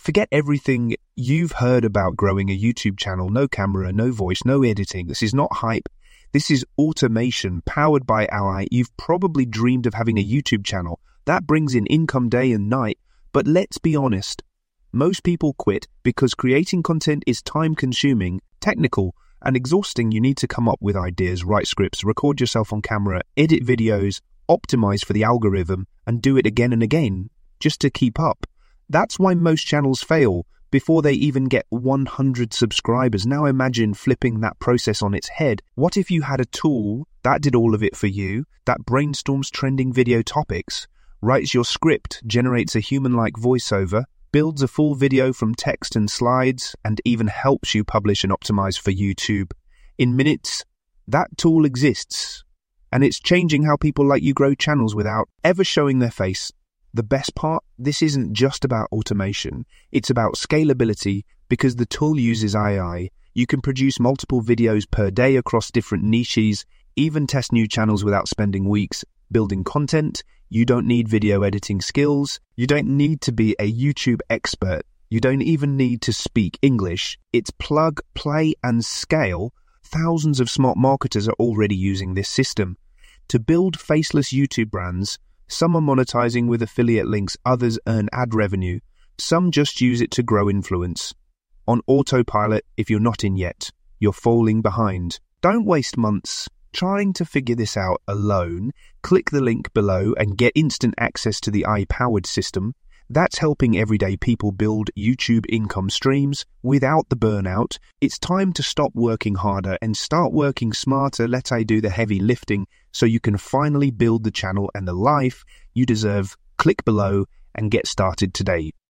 Forget everything you've heard about growing a YouTube channel. No camera, no voice, no editing. This is not hype. This is automation powered by AI. You've probably dreamed of having a YouTube channel. That brings in income day and night. But let's be honest. Most people quit because creating content is time-consuming, technical, and exhausting. You need to come up with ideas, write scripts, record yourself on camera, edit videos, optimize for the algorithm, and do it again and again just to keep up. That's why most channels fail before they even get 100 subscribers. Now imagine flipping that process on its head. What if you had a tool that did all of it for you, that brainstorms trending video topics, writes your script, generates a human-like voiceover, builds a full video from text and slides, and even helps you publish and optimize for YouTube in minutes? That tool exists, and it's changing how people like you grow channels without ever showing their face. The best part, this isn't just about automation, it's about scalability. Because the tool uses AI, you can produce multiple videos per day across different niches, even test new channels without spending weeks building content. You don't need video editing skills. You don't need to be a YouTube expert. You don't even need to speak English. It's plug, play, and scale. Thousands of smart marketers are already using this system. To build faceless YouTube brands, some are monetizing with affiliate links, others earn ad revenue. Some just use it to grow influence. On autopilot, if you're not in yet, you're falling behind. Don't waste months trying to figure this out alone. Click the link below and get instant access to the AI-powered system. That's helping everyday people build YouTube income streams without the burnout. It's time to stop working harder and start working smarter. Let AI do the heavy lifting so you can finally build the channel and the life you deserve. Click below and get started today.